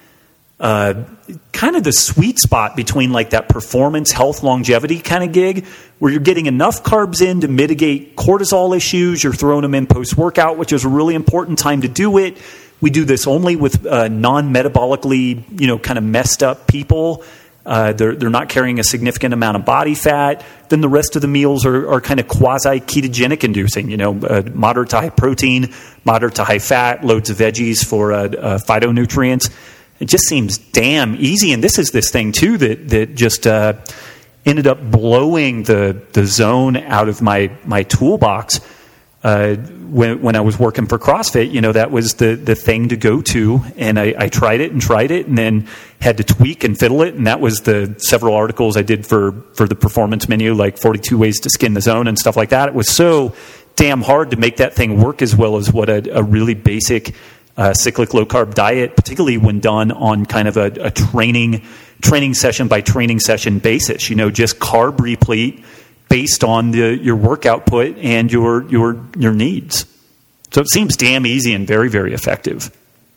kind of the sweet spot between like that performance, health, longevity kind of gig where you're getting enough carbs in to mitigate cortisol issues. You're throwing them in post-workout, which is a really important time to do it. We do this only with non-metabolically, kind of messed up people. They're not carrying a significant amount of body fat. Then the rest of the meals are kind of quasi-ketogenic inducing, moderate to high protein, moderate to high fat, loads of veggies for phytonutrients. It just seems damn easy. And this is this thing, too, that just ended up blowing the zone out of my toolbox. When I was working for CrossFit, that was the thing to go to. And I tried it and then had to tweak and fiddle it. And that was the several articles I did for the performance menu, like 42 ways to skin the zone and stuff like that. It was so damn hard to make that thing work as well as what a really basic cyclic low-carb diet, particularly when done on kind of a training session by training session basis. Just carb replete based on your work output and your needs. So it seems damn easy and very, very effective.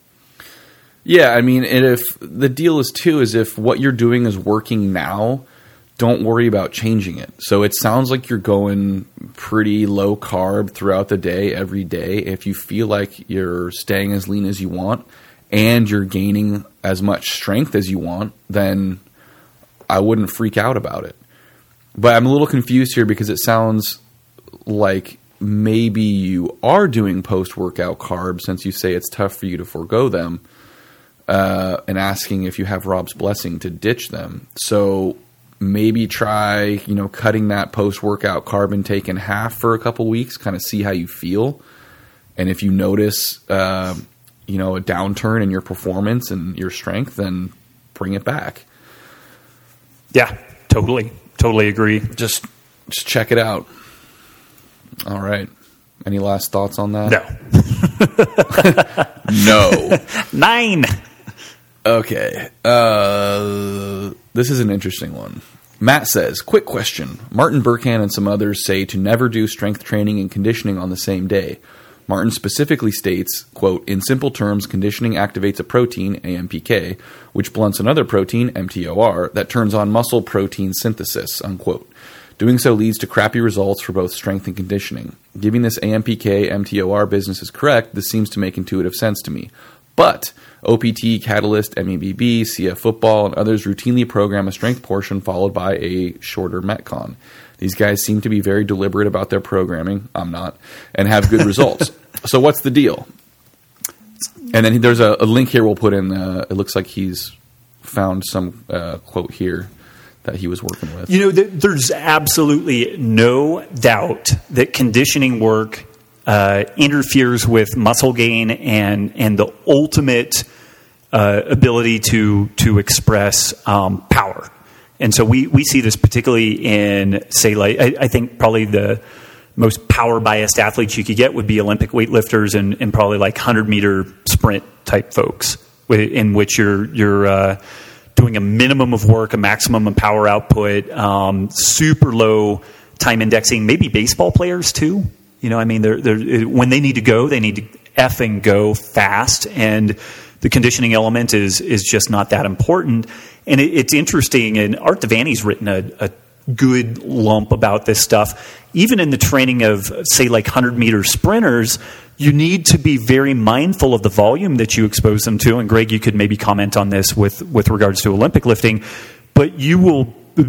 Yeah, I mean, and if the deal is too is if what you're doing is working now, don't worry about changing it. So it sounds like you're going pretty low carb throughout the day, every day. If you feel like you're staying as lean as you want and you're gaining as much strength as you want, then I wouldn't freak out about it. But I'm a little confused here because it sounds like maybe you are doing post-workout carbs since you say it's tough for you to forego them, and asking if you have Rob's blessing to ditch them. So maybe try, cutting that post-workout carb intake in half for a couple weeks, kind of see how you feel. And if you notice, a downturn in your performance and your strength, then bring it back. Yeah, totally agree. Just check it out. All right. Any last thoughts on that? No. No. 9. Okay. This is an interesting one. Matt says, quick question. Martin Burkhan and some others say to never do strength training and conditioning on the same day. Martin specifically states, quote, in simple terms, conditioning activates a protein, AMPK, which blunts another protein, mTOR, that turns on muscle protein synthesis, unquote. Doing so leads to crappy results for both strength and conditioning. Given this AMPK, mTOR business is correct, this seems to make intuitive sense to me. But OPT, Catalyst, MEBB, CF Football, and others routinely program a strength portion followed by a shorter Metcon. These guys seem to be very deliberate about their programming. I'm not. And have good results. So what's the deal? And then there's a link here we'll put in. It looks like he's found some quote here that he was working with. There's absolutely no doubt that conditioning work interferes with muscle gain and the ultimate ability to express power. And so we see this particularly in, say, like I think probably the most power-biased athletes you could get would be Olympic weightlifters and probably like 100-meter sprint type folks, in which you're doing a minimum of work, a maximum of power output, super low time indexing. Maybe baseball players too. They're when they need to go, they need to effing go fast, and the conditioning element is just not that important. And it's interesting, and Art Devaney's written a good lump about this stuff. Even in the training of, say, like 100-meter sprinters, you need to be very mindful of the volume that you expose them to. And Greg, you could maybe comment on this with regards to Olympic lifting, but you will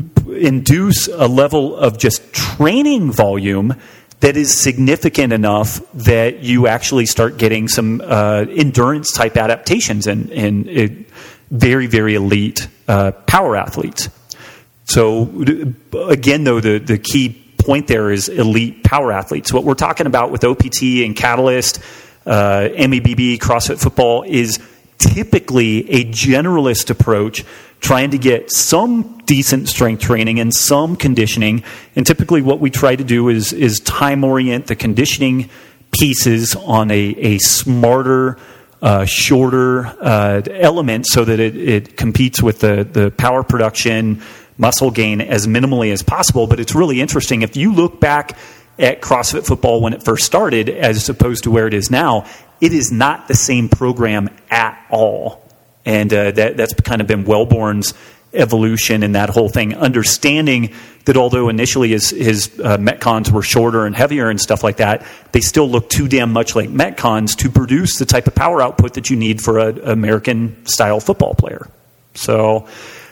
induce a level of just training volume that is significant enough that you actually start getting some endurance type adaptations in very, very elite power athletes. So again, though, the key point there is elite power athletes. What we're talking about with OPT and Catalyst, MEBB, CrossFit Football is typically a generalist approach, trying to get some decent strength training and some conditioning. And typically what we try to do is time orient the conditioning pieces on a smarter, shorter element so that it competes with the power production, muscle gain as minimally as possible. But it's really interesting. If you look back at CrossFit Football when it first started as opposed to where it is now, it is not the same program at all. And that's kind of been Wellborn's evolution in that whole thing, understanding that although initially his Metcons were shorter and heavier and stuff like that, they still look too damn much like Metcons to produce the type of power output that you need for an American-style football player. So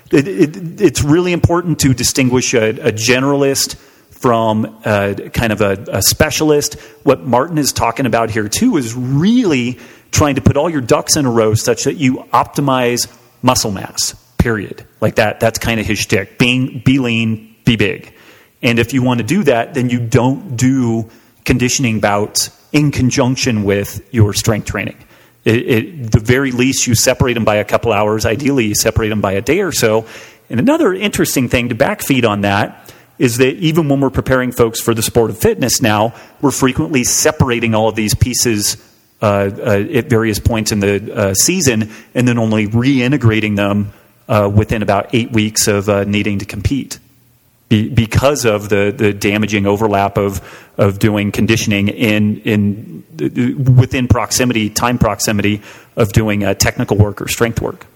it's really important to distinguish a generalist from kind of a specialist. What Martin is talking about here, too, is really trying to put all your ducks in a row such that you optimize muscle mass, period. Like that. That's kind of his shtick. Be lean, be big. And if you want to do that, then you don't do conditioning bouts in conjunction with your strength training. The very least, you separate them by a couple hours. Ideally, you separate them by a day or so. And another interesting thing to backfeed on that is that even when we're preparing folks for the sport of fitness now, we're frequently separating all of these pieces at various points in the season and then only reintegrating them within about 8 weeks of needing to compete because of the damaging overlap of doing conditioning within time proximity of doing technical work or strength work.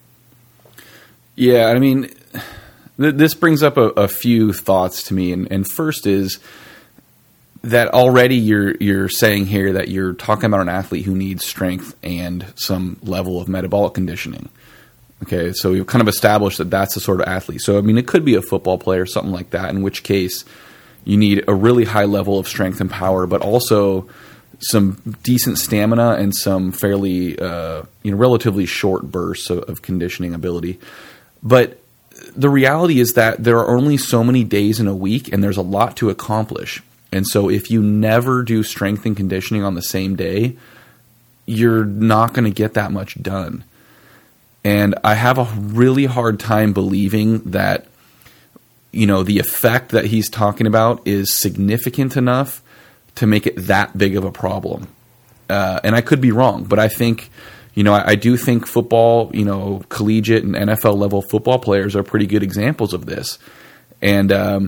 Yeah, I mean, this brings up a few thoughts to me, and first is that already you're saying here that you're talking about an athlete who needs strength and some level of metabolic conditioning. Okay, so we've kind of established that that's the sort of athlete. So, I mean, it could be a football player, something like that, in which case you need a really high level of strength and power, but also some decent stamina and some fairly, relatively short bursts of conditioning ability. But the reality is that there are only so many days in a week, and there's a lot to accomplish. And so if you never do strength and conditioning on the same day, you're not going to get that much done. And I have a really hard time believing that, the effect that he's talking about is significant enough to make it that big of a problem. And I could be wrong, but I think, I do think football, collegiate and NFL level football players are pretty good examples of this. And,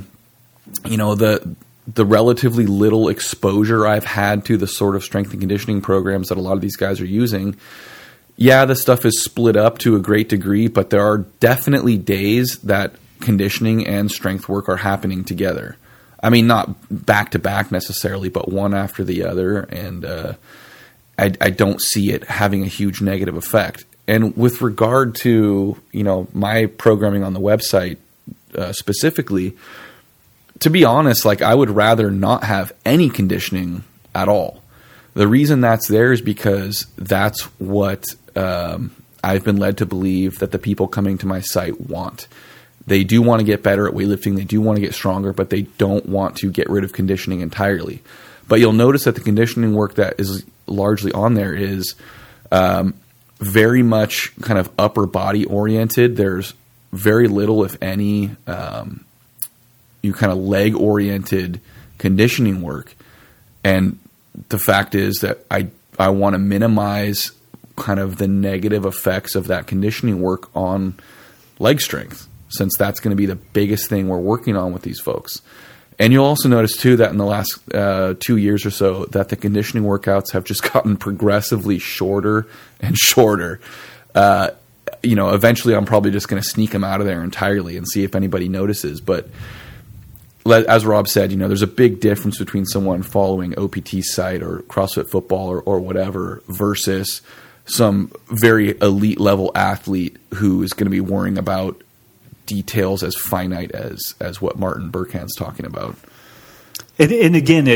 the relatively little exposure I've had to the sort of strength and conditioning programs that a lot of these guys are using, the stuff is split up to a great degree, but there are definitely days that conditioning and strength work are happening together. I mean, not back to back necessarily, but one after the other. And I don't see it having a huge negative effect. And with regard to, my programming on the website specifically, to be honest, I would rather not have any conditioning at all. The reason that's there is because that's what I've been led to believe that the people coming to my site want. They do want to get better at weightlifting. They do want to get stronger, but they don't want to get rid of conditioning entirely. But you'll notice that the conditioning work that is largely on there is very much kind of upper body oriented. There's very little, if any, kind of leg oriented conditioning work. And the fact is that I want to minimize kind of the negative effects of that conditioning work on leg strength, since that's going to be the biggest thing we're working on with these folks. And you'll also notice too that in the last 2 years or so that the conditioning workouts have just gotten progressively shorter and shorter. Eventually I'm probably just going to sneak them out of there entirely and see if anybody notices. But as Rob said, there's a big difference between someone following OPT's site or CrossFit Football or whatever versus some very elite level athlete who is going to be worrying about details as finite as what Martin Berkhan's talking about. And again,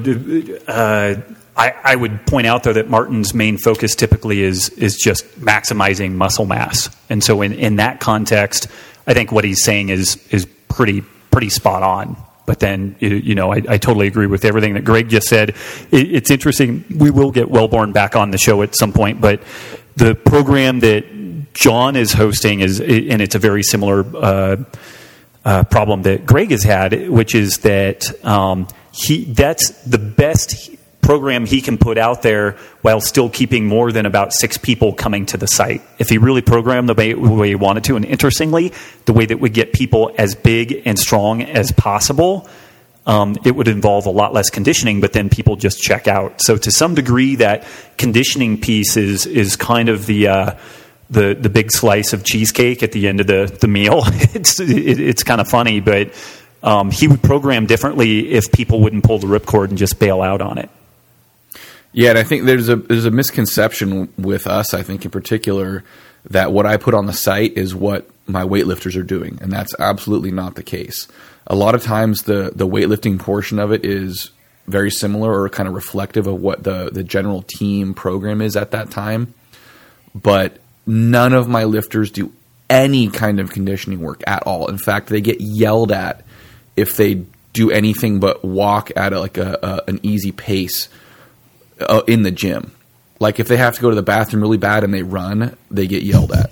I would point out though that Martin's main focus typically is just maximizing muscle mass, and so in that context, I think what he's saying is pretty spot on. But then, I totally agree with everything that Greg just said. It's interesting. We will get Wellborn back on the show at some point, but the program that John is hosting and it's a very similar problem that Greg has had, which is that that's the best program he can put out there while still keeping more than about 6 people coming to the site. If he really programmed the way he wanted to, and interestingly, the way that would get people as big and strong as possible, it would involve a lot less conditioning, but then people just check out. So to some degree, that conditioning piece is kind of the big slice of cheesecake at the end of the meal. It's kind of funny, but he would program differently if people wouldn't pull the ripcord and just bail out on it. Yeah, and I think there's a misconception with us, I think in particular, that what I put on the site is what my weightlifters are doing, and that's absolutely not the case. A lot of times the weightlifting portion of it is very similar or kind of reflective of what the general team program is at that time, but none of my lifters do any kind of conditioning work at all. In fact, they get yelled at if they do anything but walk at an easy pace in the gym. Like if they have to go to the bathroom really bad and they run, they get yelled at.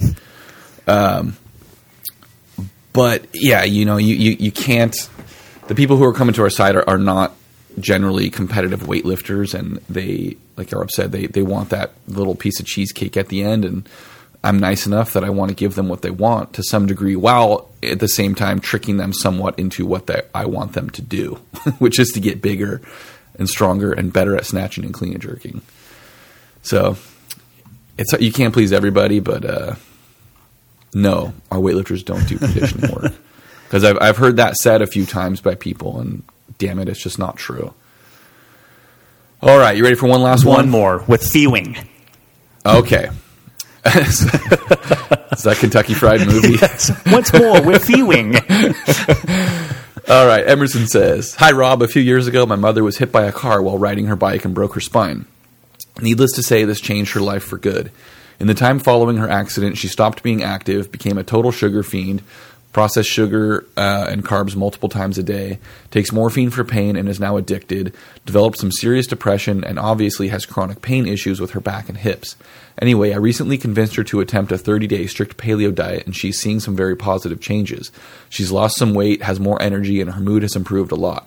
But yeah, you can't. The people who are coming to our site are not generally competitive weightlifters, and they, like Rob said, they want that little piece of cheesecake at the end. And I'm nice enough that I want to give them what they want to some degree, while at the same time tricking them somewhat into what I want them to do, which is to get bigger and stronger and better at snatching and clean and jerking. So you can't please everybody, but no, our weightlifters don't do conditioning work. Because I've heard that said a few times by people, and damn it, it's just not true. All right, you ready for one last one? One more, with Fewing. Okay. Is that Kentucky Fried Movie? Yes. Once more, with Fewing. All right, Emerson says, "Hi, Rob. A few years ago, my mother was hit by a car while riding her bike and broke her spine. Needless to say, this changed her life for good. In the time following her accident, she stopped being active, became a total sugar fiend, processed sugar and carbs multiple times a day, takes morphine for pain and is now addicted, developed some serious depression, and obviously has chronic pain issues with her back and hips. Anyway, I recently convinced her to attempt a 30-day strict paleo diet, and she's seeing some very positive changes. She's lost some weight, has more energy, and her mood has improved a lot.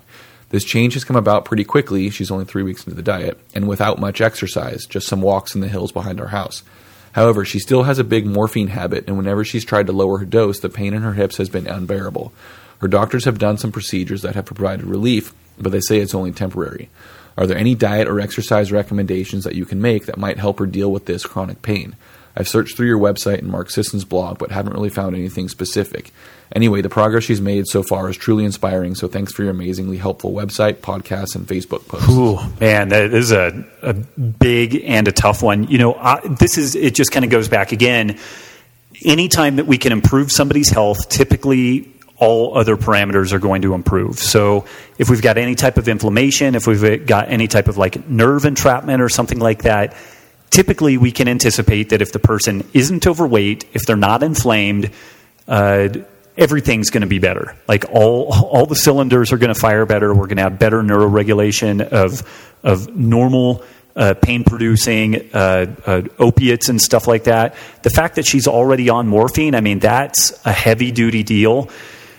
This change has come about pretty quickly. She's only 3 weeks into the diet, and without much exercise, just some walks in the hills behind our house. However, she still has a big morphine habit, and whenever she's tried to lower her dose, the pain in her hips has been unbearable. Her doctors have done some procedures that have provided relief, but they say it's only temporary. Are there any diet or exercise recommendations that you can make that might help her deal with this chronic pain? I've searched through your website and Mark Sisson's blog, but haven't really found anything specific. Anyway, the progress she's made so far is truly inspiring, so thanks for your amazingly helpful website, podcasts, and Facebook posts. Ooh, man, that is a big and a tough one. It just kind of goes back again. Anytime that we can improve somebody's health, typically all other parameters are going to improve. So if we've got any type of inflammation, if we've got any type of like nerve entrapment or something like that, typically we can anticipate that if the person isn't overweight, if they're not inflamed, everything's going to be better. Like all the cylinders are going to fire better. We're going to have better neuroregulation of normal pain-producing opiates and stuff like that. The fact that she's already on morphine, I mean, that's a heavy-duty deal.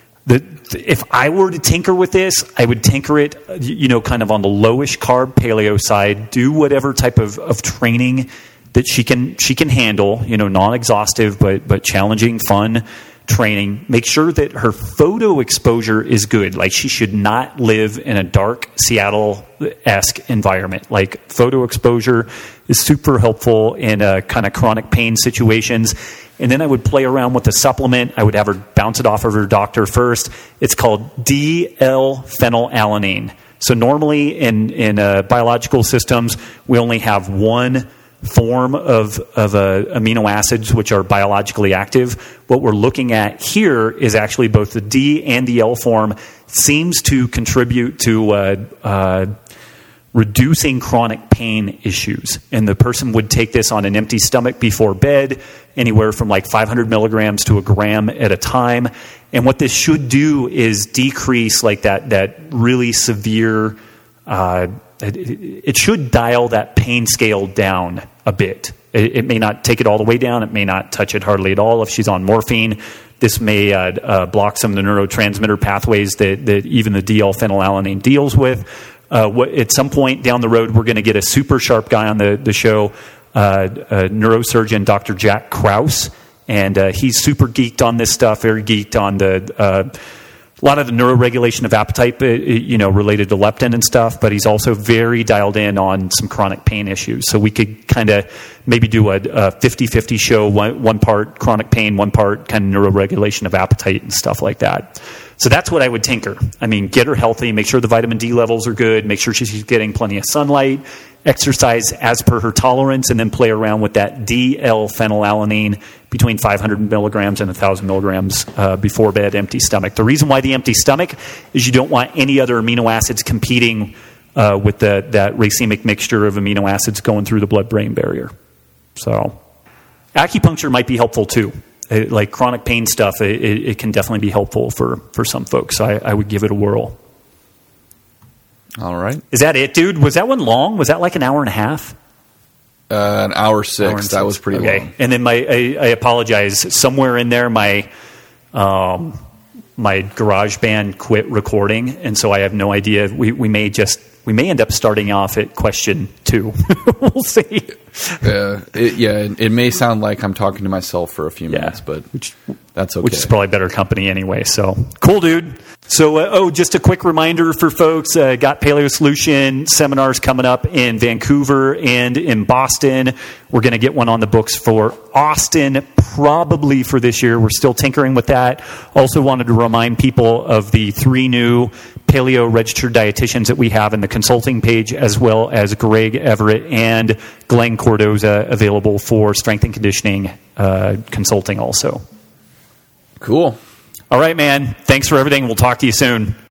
If I were to tinker with this, I would tinker it, kind of on the lowish carb paleo side. Do whatever type of training that she can handle. Non-exhaustive but challenging, fun training. Make sure that her photo exposure is good. Like, she should not live in a dark Seattle-esque environment. Like, photo exposure is super helpful in kind of chronic pain situations. And then I would play around with the supplement. I would have her bounce it off of her doctor first. It's called D-L-phenylalanine. So normally in biological systems, we only have one form of amino acids which are biologically active. What we're looking at here is actually both the D and the L form seems to contribute to reducing chronic pain issues. And the person would take this on an empty stomach before bed, anywhere from like 500 milligrams to a gram at a time. And what this should do is decrease like that really severe, it should dial that pain scale down a bit. It may not take it all the way down. It may not touch it hardly at all if she's on morphine. This may block some of the neurotransmitter pathways that even the D-L-phenylalanine deals with. At some point down the road, we're going to get a super sharp guy on the show, a neurosurgeon, Dr. Jack Krause, and he's super geeked on this stuff, very geeked on a lot of the neuroregulation of appetite, related to leptin and stuff, but he's also very dialed in on some chronic pain issues. So we could kind of maybe do a 50-50 show, one part chronic pain, one part kind of neuroregulation of appetite and stuff like that. So that's what I would tinker. I mean, get her healthy, make sure the vitamin D levels are good, make sure she's getting plenty of sunlight, exercise as per her tolerance, and then play around with that D-L-phenylalanine between 500 milligrams and 1,000 milligrams before bed, empty stomach. The reason why the empty stomach is you don't want any other amino acids competing with that racemic mixture of amino acids going through the blood-brain barrier. So acupuncture might be helpful too. Like chronic pain stuff, it can definitely be helpful for some folks. So I would give it a whirl. All right. Is that it, dude? Was that one long? Was that like an hour and a half? An hour 6. That was pretty long. And then I apologize. Somewhere in there, my GarageBand quit recording, and so I have no idea. We may end up starting off at question 2. We'll see. It may sound like I'm talking to myself for a few minutes, but that's okay. Which is probably better company anyway. So cool, dude. So, just a quick reminder for folks, got Paleo Solution seminars coming up in Vancouver and in Boston. We're going to get one on the books for Austin, probably for this year. We're still tinkering with that. Also wanted to remind people of the 3 new paleo registered dietitians that we have in the consulting page, as well as Greg Everett and Glenn Cordoza available for strength and conditioning consulting also. Cool. All right, man. Thanks for everything. We'll talk to you soon.